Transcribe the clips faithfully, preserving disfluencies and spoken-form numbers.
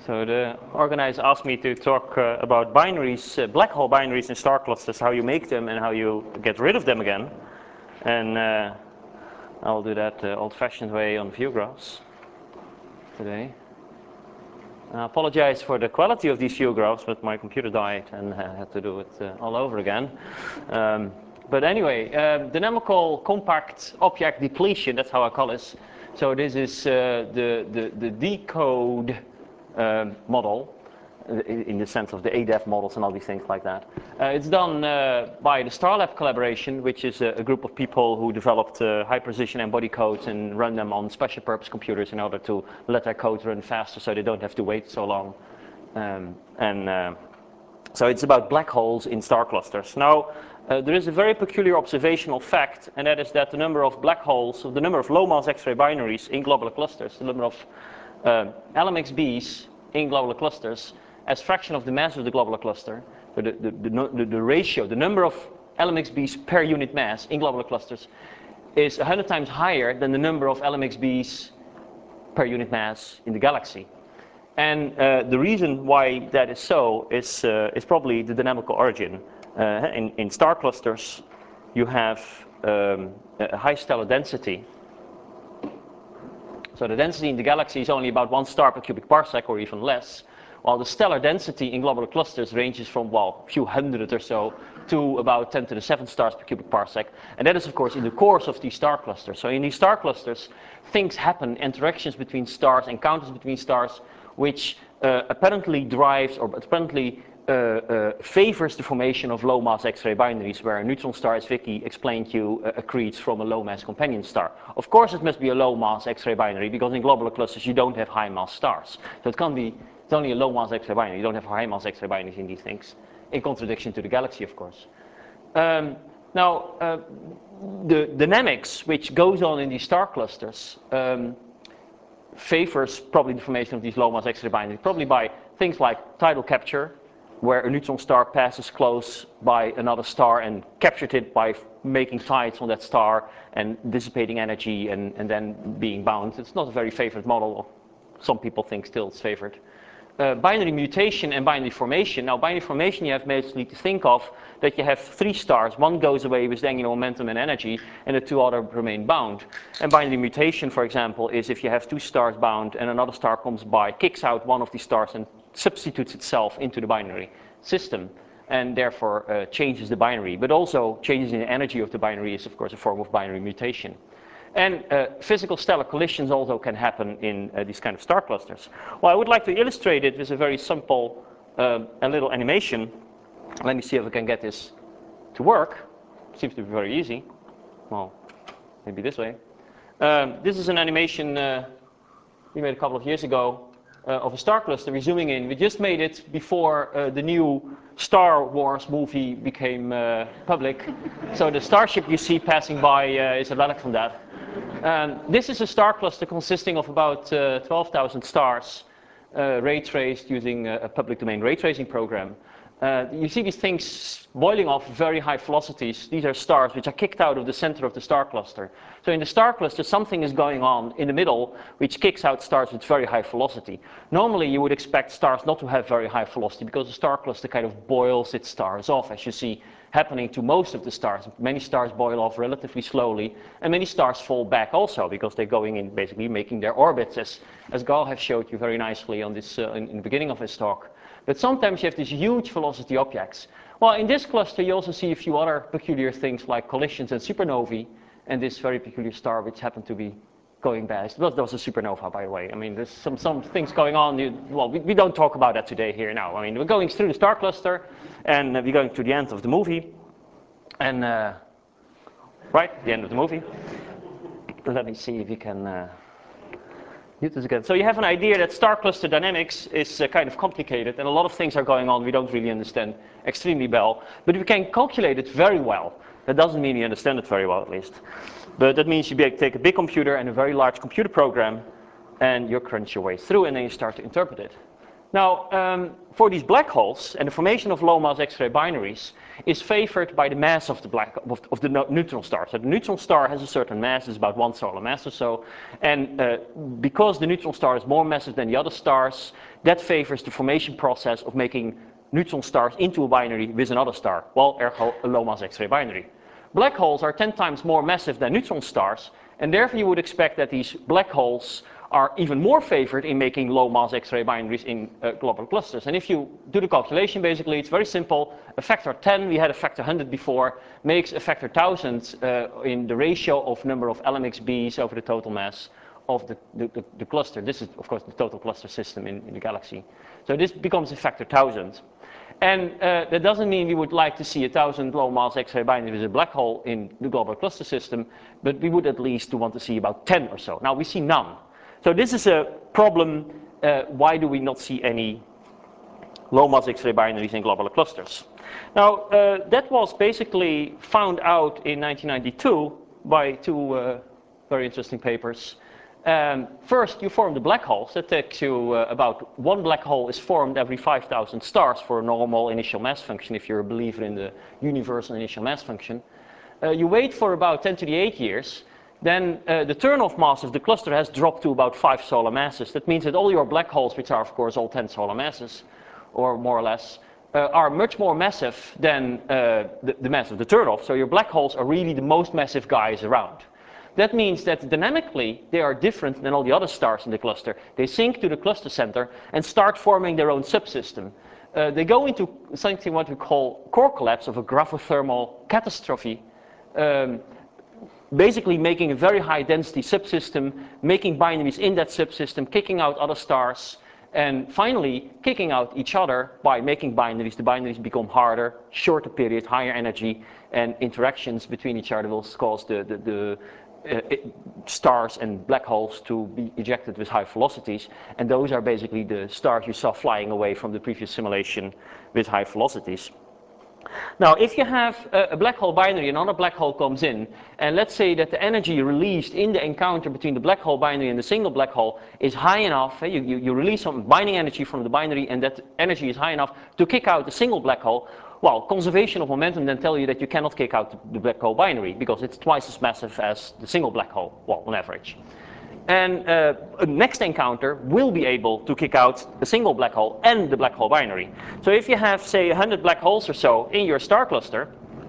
So the organizer asked me to talk uh, about binaries, uh, black hole binaries in star clusters, how you make them and how you get rid of them again. And uh, I'll do that uh, old-fashioned way on view graphs today. I apologize for the quality of these view graphs, but my computer died and I had to do it uh, all over again. Um, but anyway, uh, dynamical compact object depletion, that's how I call this. So this is uh, the, the, the decode um, model, in the sense of the A D E F models and all these things like that. Uh, it's done uh, by the Starlab collaboration, which is a, a group of people who developed uh, high precision embody codes and run them on special purpose computers in order to let their code run faster so they don't have to wait so long. Um, and uh, so it's about black holes in star clusters. Now, uh, there is a very peculiar observational fact, and that is that the number of black holes, the number of low mass X-ray binaries in globular clusters, the number of uh, L M X Bs in globular clusters, as fraction of the mass of the globular cluster, the, the, the, the, the ratio, the number of L M X Bs per unit mass in globular clusters is one hundred times higher than the number of L M X Bs per unit mass in the galaxy. And uh, the reason why that is so is, uh, is probably the dynamical origin. Uh, in, in star clusters, you have um, a high stellar density. So the density in the galaxy is only about one star per cubic parsec or even less, while the stellar density in globular clusters ranges from, well, a few hundred or so to about ten to the seventh stars per cubic parsec. And that is, of course, in the cores of these star clusters. So in these star clusters, things happen, interactions between stars, encounters between stars, which uh, apparently drives or apparently uh, uh, favors the formation of low mass X-ray binaries, where a neutron star, as Vicky explained to you, uh, accretes from a low mass companion star. Of course, it must be a low mass X-ray binary, because in globular clusters you don't have high mass stars. So it can't be, it's only a low mass X-ray binary. You don't have high mass X-ray binaries in these things, in contradiction to the galaxy, of course. Um, now, uh, the dynamics which goes on in these star clusters um, favors probably the formation of these low mass X-ray binaries, probably by things like tidal capture, where a neutron star passes close by another star and captured it by making tides on that star and dissipating energy and, and then being bound. It's not a very favored model. Some people think still it's favored. Uh, binary mutation and binary formation. Now, binary formation, you have basically to think of that you have three stars. One goes away with angular momentum and energy, and the two other remain bound. And binary mutation, for example, is if you have two stars bound and another star comes by, kicks out one of these stars and substitutes itself into the binary system, and therefore uh, changes the binary. But also changes in the energy of the binary is, of course, a form of binary mutation. And uh, physical stellar collisions also can happen in uh, these kind of star clusters. Well, I would like to illustrate it with a very simple, uh, a little animation. Let me see if I can get this to work. Seems to be very easy. Well, maybe this way. Um, this is an animation uh, we made a couple of years ago uh, of a star cluster. We're zooming in. We just made it before uh, the new Star Wars movie became uh, public. So the starship you see passing by uh, is a relic from that. Um, this is a star cluster consisting of about uh, twelve thousand stars, uh, ray traced using a, a public domain ray tracing program. Uh, you see these things boiling off very high velocities. These are stars which are kicked out of the center of the star cluster. So in the star cluster, something is going on in the middle which kicks out stars with very high velocity. Normally, you would expect stars not to have very high velocity because the star cluster kind of boils its stars off, as you see happening to most of the stars. Many stars boil off relatively slowly, and many stars fall back also because they're going in, basically making their orbits, as, as Gal has showed you very nicely on this, uh, in, in the beginning of his talk. But sometimes you have these huge velocity objects. Well, in this cluster, you also see a few other peculiar things like collisions and supernovae, and this very peculiar star which happened to be going past. Well, that was a supernova, by the way. I mean, there's some, some things going on. You, well, we, we don't talk about that today here now. I mean, we're going through the star cluster, and uh, we're going to the end of the movie. And, uh, right, the end of the movie. Let me see if you can uh, use this again. So you have an idea that star cluster dynamics is uh, kind of complicated, and a lot of things are going on we don't really understand extremely well. But we can calculate it very well. That doesn't mean you understand it very well, at least. But that means you be, take a big computer and a very large computer program, and you crunch your way through, and then you start to interpret it. Now, um, for these black holes and the formation of low mass X-ray binaries, is favored by the mass of the black of, of the neutron star. So the neutron star has a certain mass, it's about one solar mass or so, and uh, because the neutron star is more massive than the other stars, that favors the formation process of making neutron stars into a binary with another star, well, ergo a low mass X-ray binary. Black holes are ten times more massive than neutron stars, and therefore you would expect that these black holes are even more favored in making low mass X-ray binaries in uh, globular clusters. And if you do the calculation, basically, it's very simple. A factor ten, we had a factor one hundred before, makes a factor one thousand uh, in the ratio of number of L M X Bs over the total mass of the, the, the, the cluster. This is, of course, the total cluster system in, in the galaxy. So this becomes a factor one thousand. And uh, that doesn't mean we would like to see a thousand low mass X-ray binaries with a black hole in the globular cluster system, but we would at least want to see about ten or so. Now we see none. So this is a problem. Uh, why do we not see any low mass X-ray binaries in globular clusters? Now uh, that was basically found out in nineteen ninety-two by two uh, very interesting papers. Um, first, you form the black holes. That takes you uh, about one black hole is formed every five thousand stars for a normal initial mass function, if you're a believer in the universal initial mass function. Uh, you wait for about ten to the eight years. Then uh, the turn-off mass of the cluster has dropped to about five solar masses. That means that all your black holes, which are of course all ten solar masses, or more or less, uh, are much more massive than uh, the, the mass of the turn-off. So your black holes are really the most massive guys around. That means that dynamically they are different than all the other stars in the cluster. They sink to the cluster center and start forming their own subsystem. Uh, they go into something what we call core collapse of a gravothermal catastrophe. Um, basically making a very high density subsystem, making binaries in that subsystem, kicking out other stars, and finally kicking out each other by making binaries. The binaries become harder, shorter period, higher energy, and interactions between each other will cause the, the, the uh, it, stars and black holes to be ejected with high velocities. And those are basically the stars you saw flying away from the previous simulation with high velocities. Now, if you have a, a black hole binary, another black hole comes in, and let's say that the energy released in the encounter between the black hole binary and the single black hole is high enough, eh, you, you, you release some binding energy from the binary, and that energy is high enough to kick out the single black hole, well, conservation of momentum then tell you that you cannot kick out the black hole binary, because it's twice as massive as the single black hole, well, on average. And uh, a next encounter will be able to kick out the single black hole and the black hole binary. So if you have, say, one hundred black holes or so in your star cluster,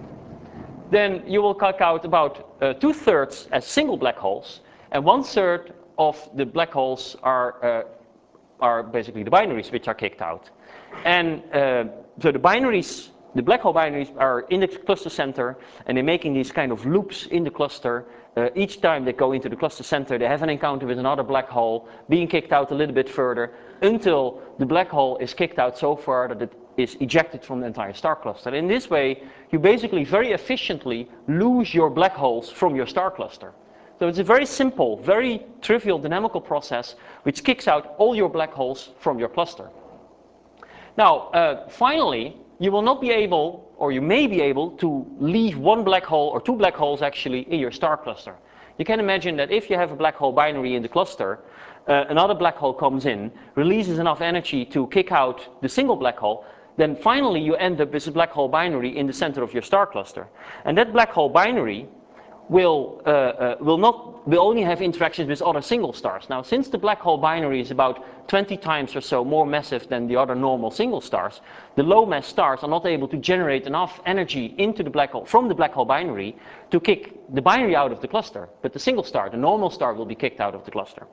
then you will kick out about uh, two-thirds as single black holes, and one-third of the black holes are, uh, are basically the binaries which are kicked out. And uh, so the binaries, the black hole binaries are in the cluster center, and they're making these kind of loops in the cluster. Uh, each time they go into the cluster center, they have an encounter with another black hole, being kicked out a little bit further, until the black hole is kicked out so far that it is ejected from the entire star cluster. And in this way, you basically very efficiently lose your black holes from your star cluster. So it's a very simple, very trivial dynamical process which kicks out all your black holes from your cluster. Now, uh, finally, you will not be able, or you may be able, to leave one black hole, or two black holes actually, in your star cluster. You can imagine that if you have a black hole binary in the cluster, uh, another black hole comes in, releases enough energy to kick out the single black hole, then finally you end up with a black hole binary in the center of your star cluster. And that black hole binary will, uh, uh, will, not, will only have interactions with other single stars. Now, since the black hole binary is about twenty times or so more massive than the other normal single stars, the low mass stars are not able to generate enough energy into the black hole, from the black hole binary, to kick the binary out of the cluster. But the single star, the normal star, will be kicked out of the cluster.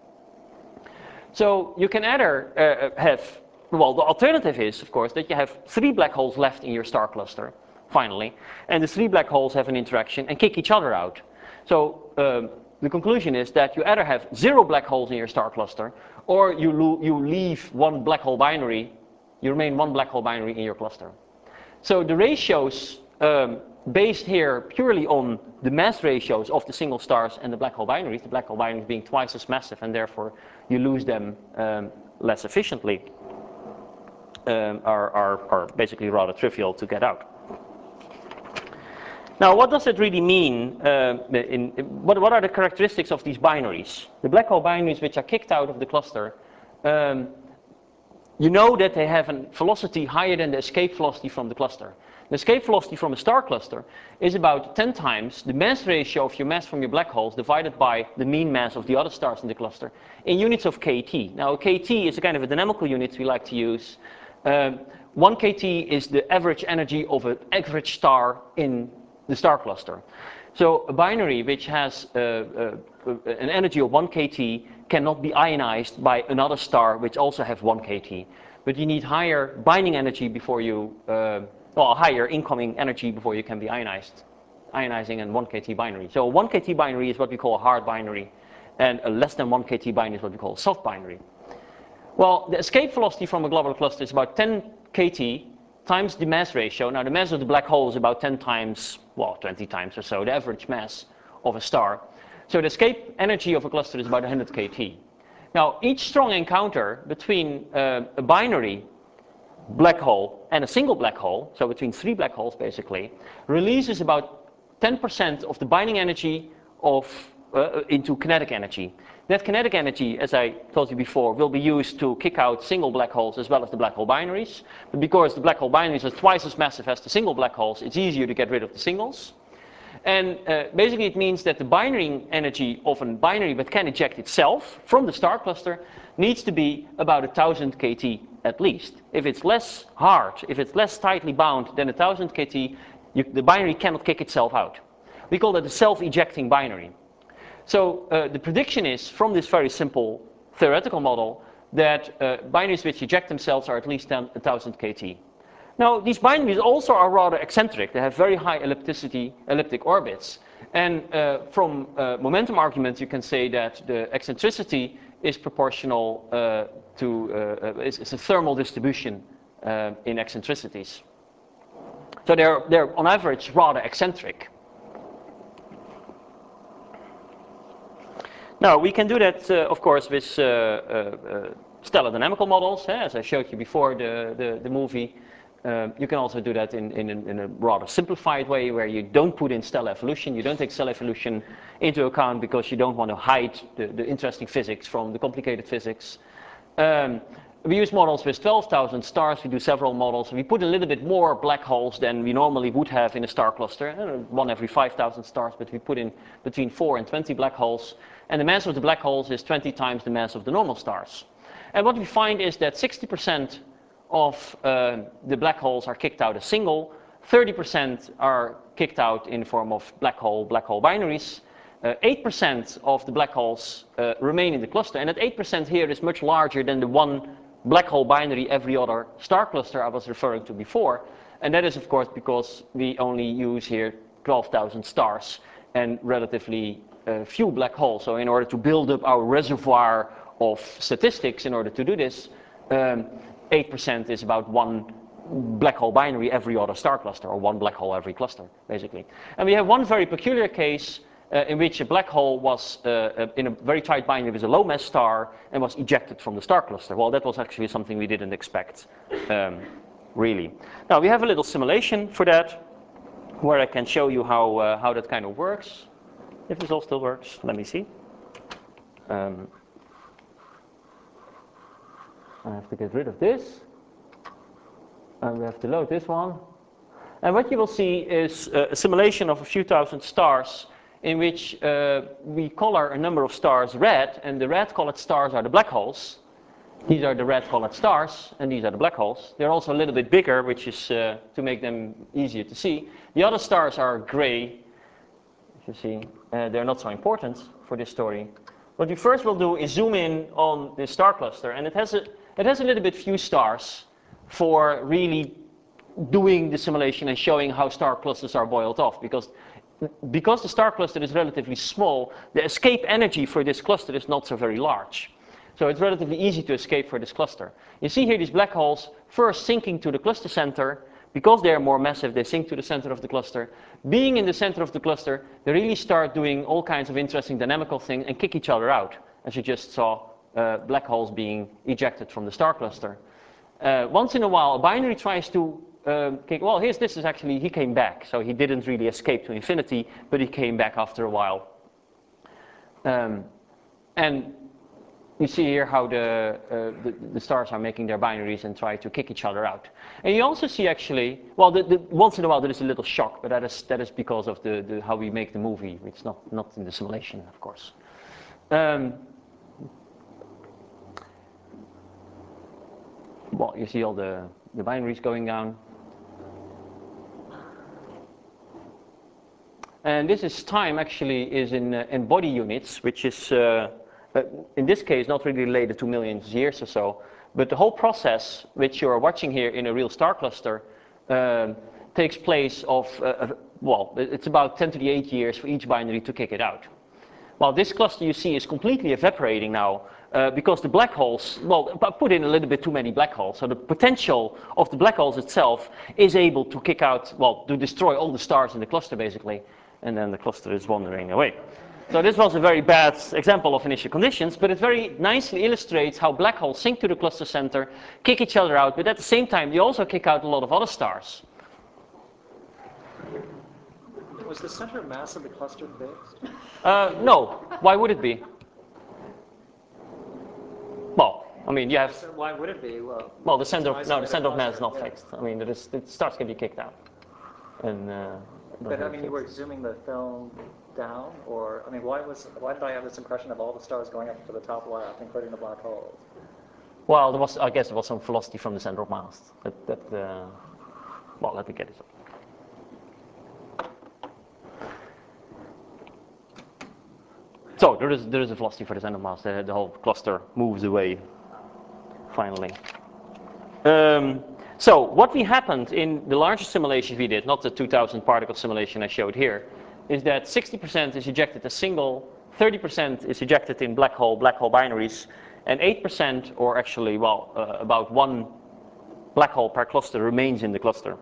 So you can either uh, have, well, the alternative is, of course, that you have three black holes left in your star cluster, finally, and the three black holes have an interaction and kick each other out. So um, the conclusion is that you either have zero black holes in your star cluster, or you, lo you leave one black hole binary, you remain one black hole binary in your cluster. So the ratios um, based here purely on the mass ratios of the single stars and the black hole binaries, the black hole binaries being twice as massive, and therefore you lose them um, less efficiently, um, are, are, are basically rather trivial to get out. Now, what does it really mean? Uh, in, in, what, what are the characteristics of these binaries? The black hole binaries which are kicked out of the cluster, um, you know that they have a velocity higher than the escape velocity from the cluster. The escape velocity from a star cluster is about ten times the mass ratio of your mass from your black holes divided by the mean mass of the other stars in the cluster in units of K T. Now, K T is a kind of a dynamical unit we like to use. Um, one K T is the average energy of an average star in the star cluster. So a binary which has uh, uh, an energy of one K T cannot be ionized by another star which also has one K T. But you need higher binding energy before you, uh, well, higher incoming energy before you can be ionized, ionizing a one K T binary. So a one K T binary is what we call a hard binary, and a less than one K T binary is what we call a soft binary. Well, the escape velocity from a globular cluster is about ten K T times the mass ratio. Now, the mass of the black hole is about ten times, well, twenty times or so, the average mass of a star. So the escape energy of a cluster is about one hundred K T. Now, each strong encounter between uh, a binary black hole and a single black hole, so between three black holes basically, releases about ten percent of the binding energy of, uh, into kinetic energy. That kinetic energy, as I told you before, will be used to kick out single black holes as well as the black hole binaries. But because the black hole binaries are twice as massive as the single black holes, it's easier to get rid of the singles. And uh, basically it means that the binding energy of a binary that can eject itself from the star cluster needs to be about one thousand K T at least. If it's less hard, if it's less tightly bound than one thousand K T, you, the binary cannot kick itself out. We call that a self-ejecting binary. So uh, the prediction is, from this very simple theoretical model, that uh, binaries which eject themselves are at least one thousand K T. Now, these binaries also are rather eccentric. They have very high ellipticity, elliptic orbits. And uh, from uh, momentum arguments, you can say that the eccentricity is proportional uh, to, uh, is, is a thermal distribution uh, in eccentricities. So they're, they're, on average, rather eccentric. Now, we can do that, uh, of course, with uh, uh, uh, stellar dynamical models, eh, as I showed you before the, the, the movie. Uh, you can also do that in, in, in a rather simplified way, where you don't put in stellar evolution. You don't take stellar evolution into account because you don't want to hide the, the interesting physics from the complicated physics. Um, we use models with twelve thousand stars. We do several models. We put a little bit more black holes than we normally would have in a star cluster. Uh, one every five thousand stars, but we put in between four and twenty black holes. And the mass of the black holes is twenty times the mass of the normal stars. And what we find is that sixty percent of uh, the black holes are kicked out as single, thirty percent are kicked out in the form of black hole, black hole binaries, uh, eight percent of the black holes uh, remain in the cluster, and that eight percent here is much larger than the one black hole binary every other star cluster I was referring to before, and that is of course because we only use here twelve thousand stars and relatively uh, few black holes. So in order to build up our reservoir of statistics, in order to do this, um, eight percent is about one black hole binary every other star cluster, or one black hole every cluster, basically. And we have one very peculiar case uh, in which a black hole was uh, in a very tight binary with a low mass star and was ejected from the star cluster. Well, that was actually something we didn't expect, um, really. Now, we have a little simulation for that, where I can show you how, uh, how that kind of works. If this all still works, let me see. Um, I have to get rid of this. And we have to load this one. And what you will see is a simulation of a few thousand stars in which uh, we color a number of stars red, and the red colored stars are the black holes. These are the red colored stars, and these are the black holes. They're also a little bit bigger, which is uh, to make them easier to see. The other stars are gray. As you see, uh, they're not so important for this story. What we first will do is zoom in on this star cluster, and it has a, it has a little bit few stars for really doing the simulation and showing how star clusters are boiled off, because because the star cluster is relatively small, the escape energy for this cluster is not so very large. So it's relatively easy to escape for this cluster. You see here these black holes first sinking to the cluster center. Because they are more massive, they sink to the center of the cluster. Being in the center of the cluster, they really start doing all kinds of interesting dynamical things and kick each other out, as you just saw uh, black holes being ejected from the star cluster. Uh, once in a while, a binary tries to um, kick, well, here's this is actually, he came back, so he didn't really escape to infinity, but he came back after a while. Um, and you see here how the, uh, the, the stars are making their binaries and try to kick each other out. And you also see actually, well, the, the, once in a while there is a little shock, but that is, that is because of the, the, how we make the movie. It's not, not in the simulation, of course. Um, well, you see all the, the binaries going down. And this is time actually is in, uh, in body units, which is, uh, uh, in this case, not really related to millions of years or so. But the whole process, which you are watching here in a real star cluster, uh, takes place of, uh, well, it's about ten to the eight years for each binary to kick it out. Well, this cluster you see is completely evaporating now uh, because the black holes, well, I put in a little bit too many black holes. So the potential of the black holes itself is able to kick out, well, to destroy all the stars in the cluster basically. And then the cluster is wandering away. So this was a very bad example of initial conditions, but it very nicely illustrates how black holes sink to the cluster center, kick each other out, but at the same time they also kick out a lot of other stars. Was the center of mass of the cluster fixed? Uh, no. Why would it be? Well, I mean, you have. So why would it be? Well, well, the center of no, the center of mass is not yeah. fixed. I mean, there is, the stars can be kicked out. And. Uh, But I mean, you were zooming the film down, or I mean, why was why did I have this impression of all the stars going up to the top left, including the black holes? Well, there was, I guess, there was some velocity from the center of mass. That, that uh, well, let me get this up. So there is there is a velocity for the center of mass. The, the whole cluster moves away. Finally. Um, So what we happened in the largest simulations we did, not the two thousand particle simulation I showed here, is that sixty percent is ejected as single, thirty percent is ejected in black hole, black hole binaries, and eight percent, or actually, well, uh, about one black hole per cluster remains in the cluster.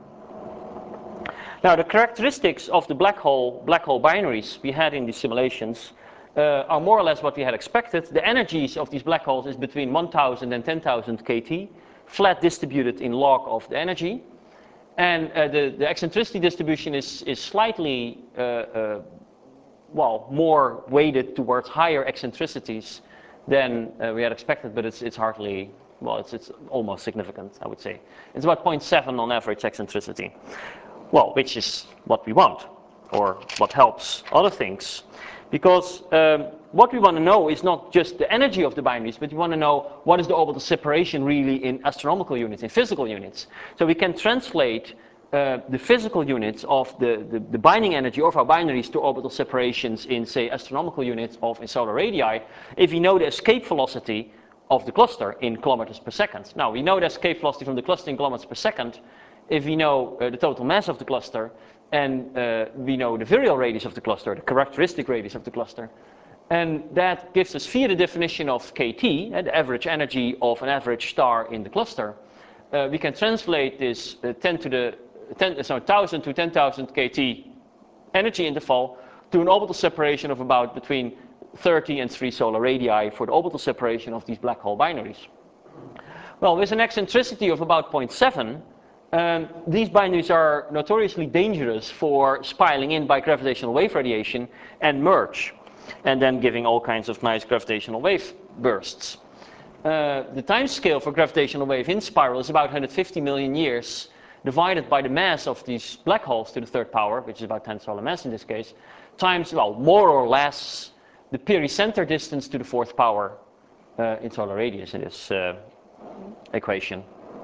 Now the characteristics of the black hole, black hole binaries we had in these simulations uh, are more or less what we had expected. The energies of these black holes is between one thousand and ten thousand K T. Flat distributed in log of the energy, and uh, the, the eccentricity distribution is, is slightly uh, uh, well, more weighted towards higher eccentricities than uh, we had expected, but it's, it's hardly, well, it's, it's almost significant, I would say. It's about zero point seven on average eccentricity, well, which is what we want, or what helps other things. Because um, what we want to know is not just the energy of the binaries, but we want to know what is the orbital separation really in astronomical units, in physical units. So we can translate uh, the physical units of the, the, the binding energy of our binaries to orbital separations in, say, astronomical units of in solar radii, if we know the escape velocity of the cluster in kilometers per second. Now, we know the escape velocity from the cluster in kilometers per second if we know uh, the total mass of the cluster, and uh, we know the virial radius of the cluster, the characteristic radius of the cluster. And that gives us, via the definition of K T, uh, the average energy of an average star in the cluster, uh, we can translate this uh, ten to the ten, so one thousand to ten thousand K T energy interval to an orbital separation of about between thirty and three solar radii for the orbital separation of these black hole binaries. Well, with an eccentricity of about zero point seven, Um, these binaries are notoriously dangerous for spiraling in by gravitational wave radiation and merge, and then giving all kinds of nice gravitational wave bursts. Uh, the time scale for gravitational wave in spiral is about one hundred fifty million years, divided by the mass of these black holes to the third power, which is about ten solar mass in this case, times, well, more or less the pericenter distance to the fourth power uh, in solar radius in this uh, equation.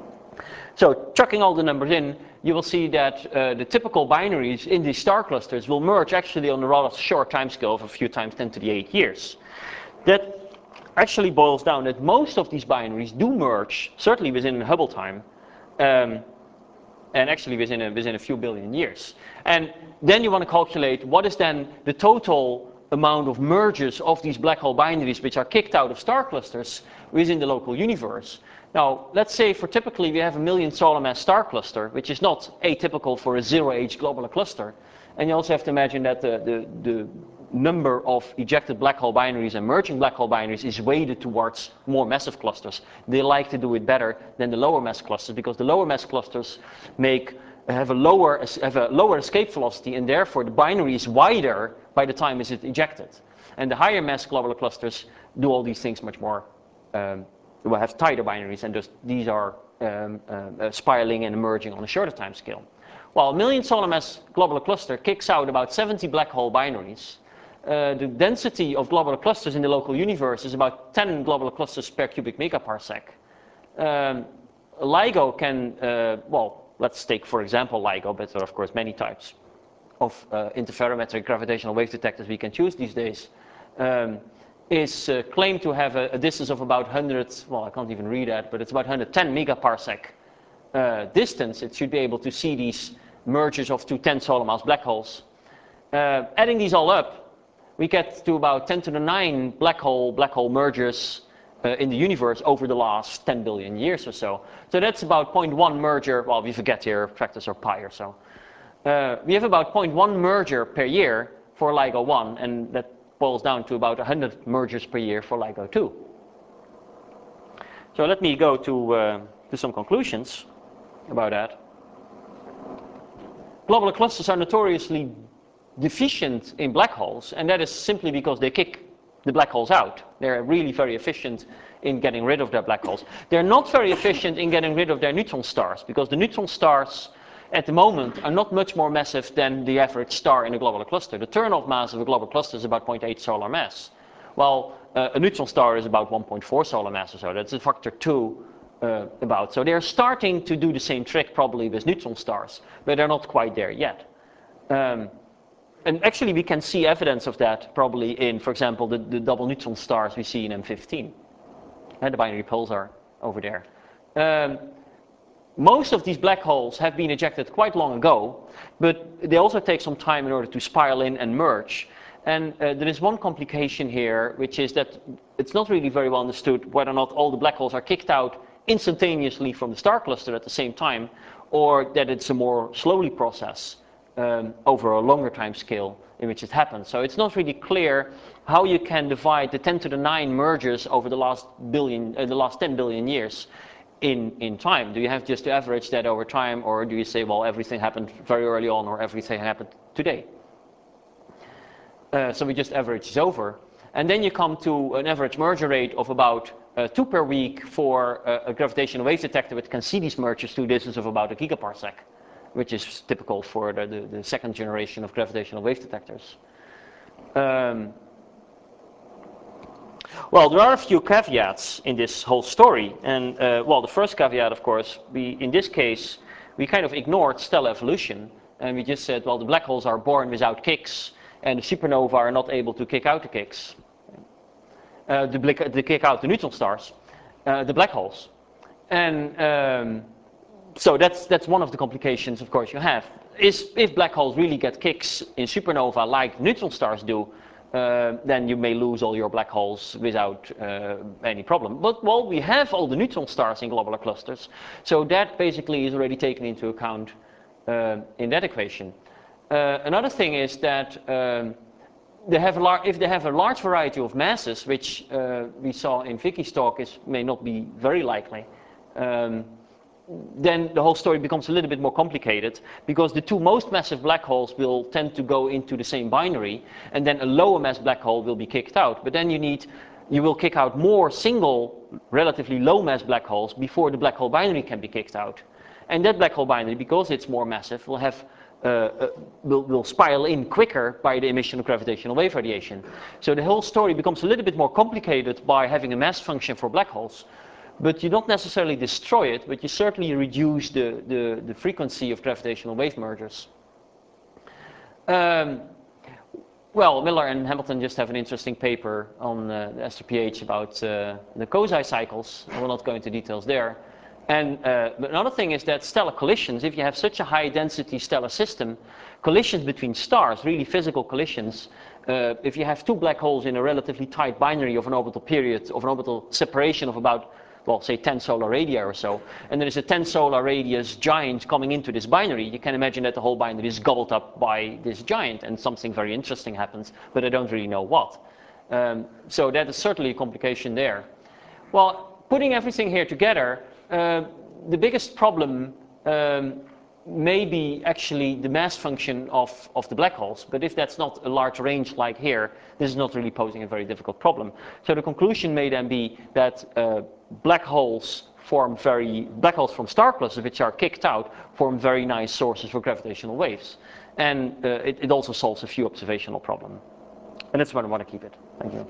So, chucking all the numbers in, you will see that uh, the typical binaries in these star clusters will merge actually on a rather short time scale of a few times ten to the eight years. That actually boils down that most of these binaries do merge, certainly within Hubble time, um, and actually within a, within a few billion years. And then you want to calculate what is then the total amount of mergers of these black hole binaries which are kicked out of star clusters within the local universe. Now, let's say for typically we have a million solar mass star cluster, which is not atypical for a zero-age globular cluster. And you also have to imagine that the, the, the number of ejected black hole binaries and merging black hole binaries is weighted towards more massive clusters. They like to do it better than the lower mass clusters, because the lower mass clusters make have a lower have a lower escape velocity, and therefore the binary is wider by the time it's ejected. And the higher mass globular clusters do all these things much more um, will have tighter binaries, and just these are um, uh, spiraling and emerging on a shorter time scale. While a million solar mass globular cluster kicks out about seventy black hole binaries, uh, the density of globular clusters in the local universe is about ten globular clusters per cubic megaparsec. Um, LIGO can, uh, well, let's take for example LIGO, but there are of course many types of uh, interferometric gravitational wave detectors we can choose these days, um, is uh, claimed to have a, a distance of about one hundred, well I can't even read that, but it's about one hundred ten megaparsec uh, distance. It should be able to see these mergers of two ten solar mass black holes. Uh, adding these all up, we get to about ten to the nine black hole black hole mergers uh, in the universe over the last ten billion years or so. So that's about zero point one merger, well we forget here factors or pi or so. Uh, we have about zero point one merger per year for LIGO one, and that boils down to about one hundred mergers per year for LIGO two. So let me go to, uh, to some conclusions about that. Globular clusters are notoriously deficient in black holes, and that is simply because they kick the black holes out. They're really very efficient in getting rid of their black holes. They're not very efficient in getting rid of their neutron stars, because the neutron stars at the moment are not much more massive than the average star in a globular cluster. The turn-off mass of a globular cluster is about zero point eight solar mass, while uh, a neutron star is about one point four solar mass or so. That's a factor two uh, about. So they're starting to do the same trick probably with neutron stars, but they're not quite there yet. Um, and actually we can see evidence of that probably in, for example, the, the double neutron stars we see in M fifteen. And the binary pulsar over there. Um, Most of these black holes have been ejected quite long ago, but they also take some time in order to spiral in and merge. And uh, there is one complication here, which is that it's not really very well understood whether or not all the black holes are kicked out instantaneously from the star cluster at the same time, or that it's a more slowly process um, over a longer time scale in which it happens. So it's not really clear how you can divide the ten to the nine mergers over the last billion, uh, the last ten billion years. In, in time. Do you have just to average that over time, or do you say, well, everything happened very early on, or everything happened today? Uh, so we just average this over. And then you come to an average merger rate of about uh, two per week for uh, a gravitational wave detector which can see these mergers to a distance of about a gigaparsec, which is typical for the, the, the second generation of gravitational wave detectors. Um, Well, there are a few caveats in this whole story, and uh, well, the first caveat, of course, we, in this case, we kind of ignored stellar evolution, and we just said, well, the black holes are born without kicks, and the supernovae are not able to kick out the kicks, uh, to, to kick out the neutron stars, uh, the black holes, and um, so that's that's one of the complications, of course, you have. Is if black holes really get kicks in supernova like neutron stars do, Uh, then you may lose all your black holes without uh, any problem. But, well, we have all the neutron stars in globular clusters, so that basically is already taken into account uh, in that equation. Uh, another thing is that um, they have a if they have a large variety of masses, which uh, we saw in Vicky's talk is, may not be very likely, um, then the whole story becomes a little bit more complicated, because the two most massive black holes will tend to go into the same binary, and then a lower mass black hole will be kicked out. But then you need, you will kick out more single, relatively low mass black holes before the black hole binary can be kicked out. And that black hole binary, because it's more massive, will have uh, uh, will, will spiral in quicker by the emission of gravitational wave radiation. So the whole story becomes a little bit more complicated by having a mass function for black holes. But you don't necessarily destroy it, but you certainly reduce the, the, the frequency of gravitational wave mergers. Um, well, Miller and Hamilton just have an interesting paper on uh, the S R P H about uh, the Kozai cycles. I will not go into details there. And uh, but another thing is that stellar collisions, if you have such a high density stellar system, collisions between stars, really physical collisions, uh, if you have two black holes in a relatively tight binary of an orbital period, of an orbital separation of about, well, say ten solar radii or so, and there is a ten solar radius giant coming into this binary, you can imagine that the whole binary is gobbled up by this giant, and something very interesting happens, but I don't really know what. Um, so that is certainly a complication there. Well, putting everything here together, uh, the biggest problem um, maybe actually the mass function of, of the black holes, but if that's not a large range like here, this is not really posing a very difficult problem. So the conclusion may then be that uh, black holes form very, black holes from star clusters which are kicked out form very nice sources for gravitational waves. And uh, it, it also solves a few observational problems. And that's why I want to keep it. Thank you.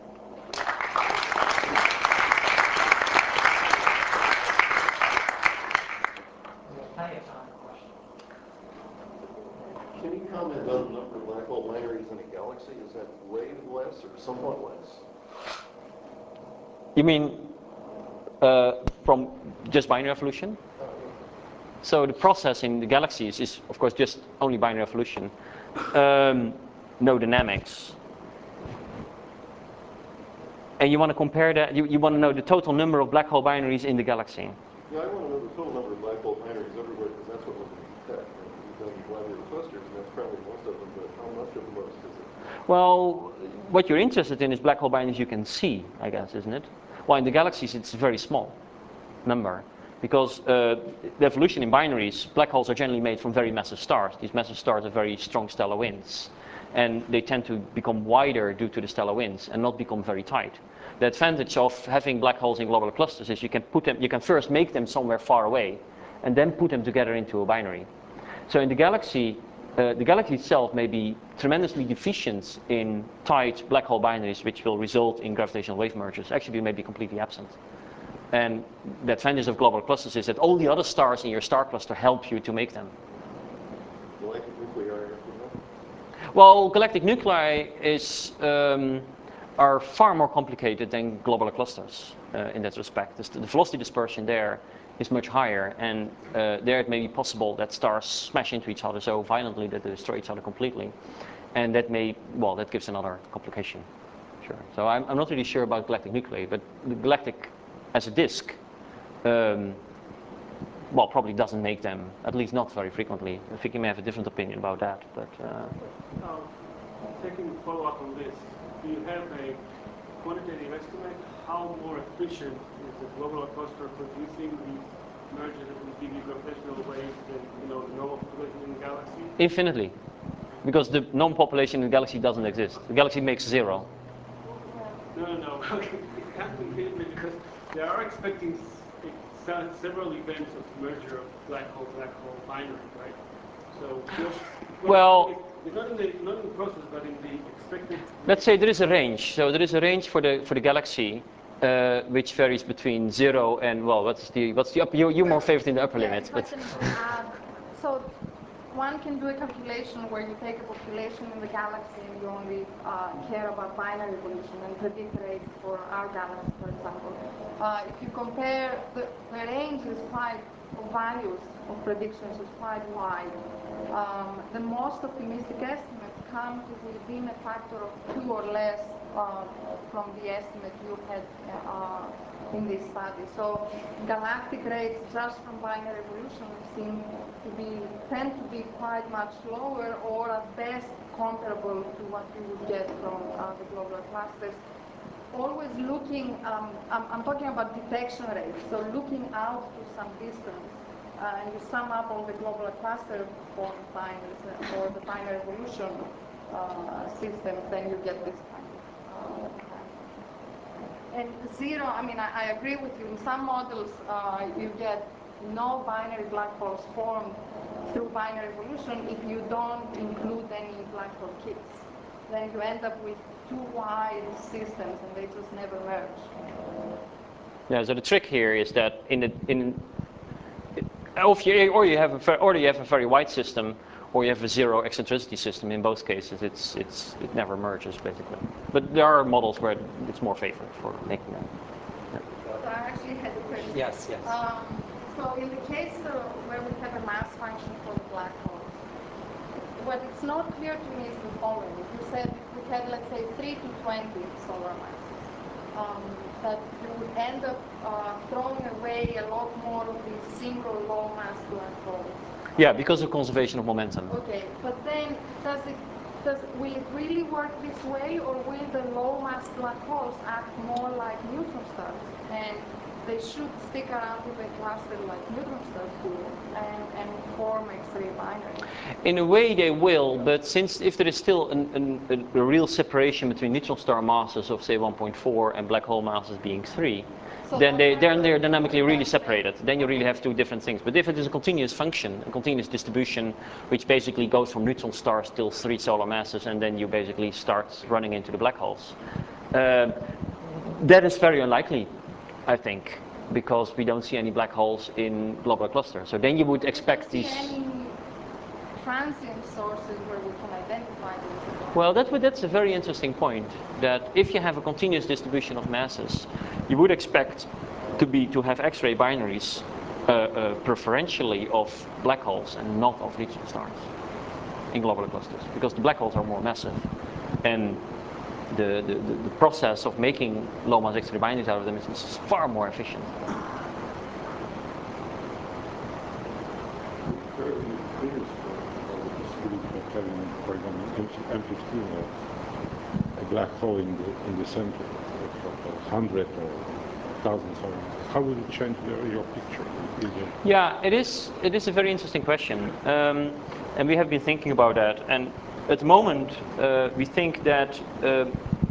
Can you comment on the number of black hole binaries in a galaxy? Is that way less or somewhat less? You mean uh, from just binary evolution? Uh, So the process in the galaxies is, of course, just only binary evolution. Um, no dynamics. And you want to compare that, you, you want to know the total number of black hole binaries in the galaxy. yeah, I want to know the total number of black hole binaries everywhere because that's what we're going to detect. You've done binary clusters, and that's probably most of them, but how much of the most is it? Well, what you're interested in is black hole binaries you can see, I guess, isn't it? Well, in the galaxies, it's a very small number. Because uh, the evolution in binaries, black holes are generally made from very massive stars. These massive stars have very strong stellar winds. And they tend to become wider due to the stellar winds and not become very tight. The advantage of having black holes in globular clusters is you can put them, you can first make them somewhere far away and then put them together into a binary. So in the galaxy, uh, the galaxy itself may be tremendously deficient in tight black hole binaries, which will result in gravitational wave mergers. Actually, may be completely absent. And the advantage of globular clusters is that all the other stars in your star cluster help you to make them. Galactic nuclei, Well, galactic nuclei is, um, are far more complicated than globular clusters uh, in that respect. The, the velocity dispersion there is much higher, and uh, there it may be possible that stars smash into each other so violently that they destroy each other completely. And that may, well, that gives another complication. Sure. So I'm, I'm not really sure about galactic nuclei, but the galactic as a disk, um, well, probably doesn't make them, at least not very frequently. I think you may have a different opinion about that, but... Uh, Now, taking follow-up on this, do you have a quantitative estimate how more efficient is the globular cluster producing these mergers that will give you gravitational waves than, you know, the normal population in the galaxy? Infinitely, because the known population in the galaxy doesn't exist. The galaxy makes zero. No, no, no. It can't be infinitely because they are expecting se- several events of merger of black hole, black hole binary, right? So, just, Well, it's not in the not in the process, but in the expected. Let's say there is a range. So there is a range for the for the galaxy, uh, which varies between zero and, well, what's the what's the upper? You you're more favored in the upper Yeah, limit, if I but can add, so one can do a calculation where you take a population in the galaxy and you only uh, care about binary evolution and predict rates for our galaxy, for example. Uh, if you compare, the, the range is quite, of values of predictions is quite wide. Um, the most optimistic estimates come to within a factor of two or less uh, from the estimate you had uh, in this study. So galactic rates just from binary evolution seem to be, tend to be quite much lower or at best comparable to what you would get from uh, the globular clusters. Always looking, um, I'm, I'm talking about detection rates, so looking out to some distance. Uh, and you sum up all the globular cluster form binaries uh, or the binary evolution uh, systems, then you get this kind of uh, and zero, I mean, I, I agree with you. In some models, uh, you get no binary black holes formed through binary evolution if you don't include any black hole kits. Then you end up with two wide systems, and they just never merge. yeah. So the trick here is that in the in or you, or you have a or you have a very wide system, or you have a zero eccentricity system. In both cases, it's it's it never merges basically. But there are models where it's more favored for making that. Yeah. So I actually had a question. Yes, yes. Um, so in the case uh, where we have a mass function for the black hole, what it's not clear to me is the following. If you said if we had, let's say, three to twenty solar masses, um, that you would end up uh, throwing away a lot more of these single low mass black holes. Yeah, because of conservation of momentum. Okay, but then does it does will it really work this way, or will the low mass black holes act more like neutron stars and they should stick around if they cluster like neutron stars do and, and form X-ray binaries. In a way they will, but since if there is still an, an, a, a real separation between neutron star masses of say one point four and black hole masses being three, So then they, that's then why they're the- dynamically the really best separated. Then you really have two different things. But if it is a continuous function, a continuous distribution, which basically goes from neutron stars till three solar masses, and then you basically start running into the black holes, uh, that is very unlikely, I think, because we don't see any black holes in globular clusters. So then you would expect Do you these. see any transient sources where we can identify these? Well, that would, that's a very interesting point. That if you have a continuous distribution of masses, you would expect to be to have X-ray binaries uh, uh, preferentially of black holes and not of neutron stars in globular clusters, because the black holes are more massive, and the the, the, the process of making low mass X-ray binaries out of them is, is far more efficient. Having, for example, M fifteen, a, a black hole in the in the center of a hundred or thousand solar masses. How will it change your, your picture? Is it Yeah, it is. It is a very interesting question, um, and we have been thinking about that. And at the moment, uh, we think that uh,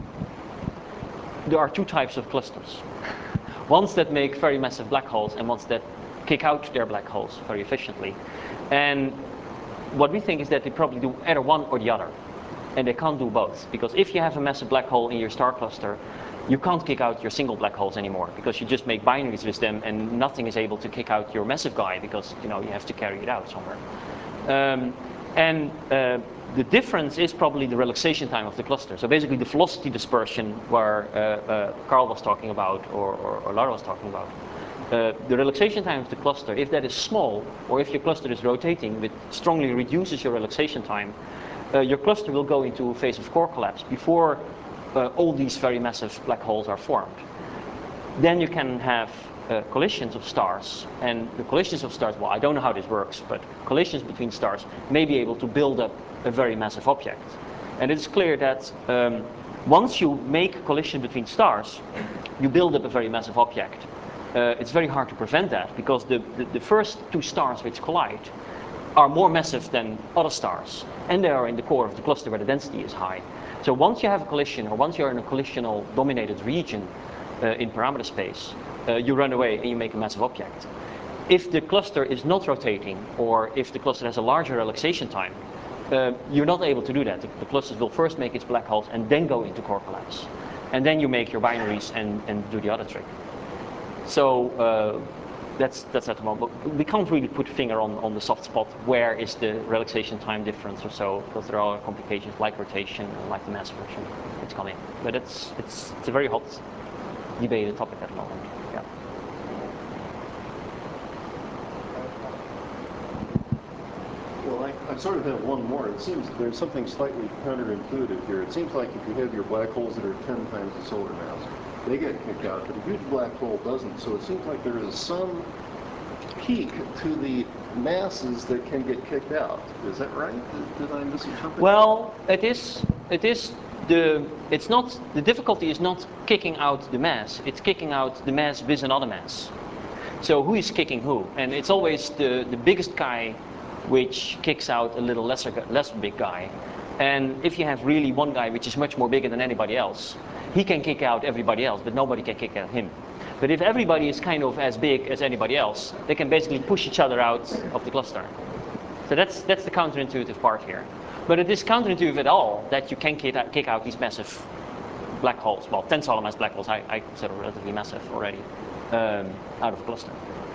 there are two types of clusters: ones that make very massive black holes, and ones that kick out their black holes very efficiently. And what we think is that they probably do either one or the other, and they can't do both, because if you have a massive black hole in your star cluster, you can't kick out your single black holes anymore, because you just make binaries with them, and nothing is able to kick out your massive guy, because you know you have to carry it out somewhere. Um, and uh, the difference is probably the relaxation time of the cluster. So basically, the velocity dispersion, where uh, uh, Carl was talking about, or, or, or Lara was talking about. Uh, the relaxation time of the cluster, if that is small, or if your cluster is rotating, which strongly reduces your relaxation time, uh, your cluster will go into a phase of core collapse before uh, all these very massive black holes are formed. Then you can have uh, collisions of stars, and the collisions of stars, well, I don't know how this works, but collisions between stars may be able to build up a very massive object. And it's clear that um, once you make a collision between stars, you build up a very massive object. Uh, it's very hard to prevent that, because the, the, the first two stars which collide are more massive than other stars, and they are in the core of the cluster where the density is high. So once you have a collision, or once you're in a collisional dominated region uh, in parameter space, uh, you run away and you make a massive object. If the cluster is not rotating, or if the cluster has a larger relaxation time, uh, you're not able to do that. The, the clusters will first make its black holes and then go into core collapse. And then you make your binaries and, and do the other trick. So uh, that's that's at the moment. But we can't really put a finger on, on the soft spot where is the relaxation time difference or so, because there are complications like rotation and like the mass friction which come in. But it's it's it's a very hot debated topic at the moment. Yeah. Well, I, I sort of have one more. It seems there's something slightly counterintuitive here. It seems like if you have your black holes that are ten times the solar mass, they get kicked out, but a huge black hole doesn't. So it seems like there is some peak to the masses that can get kicked out. Is that right? Did, did I misinterpret? Well, it is. It is the. It's not. The difficulty is not kicking out the mass. It's kicking out the mass with another mass. So who is kicking who? And it's always the the biggest guy, which kicks out a little lesser, less big guy. And if you have really one guy which is much more bigger than anybody else, he can kick out everybody else, but nobody can kick out him. But if everybody is kind of as big as anybody else, they can basically push each other out of the cluster. So that's that's the counterintuitive part here. But it is counterintuitive at all that you can kick out, kick out these massive black holes. Well, ten solar mass black holes I, I consider relatively massive already um, out of the cluster.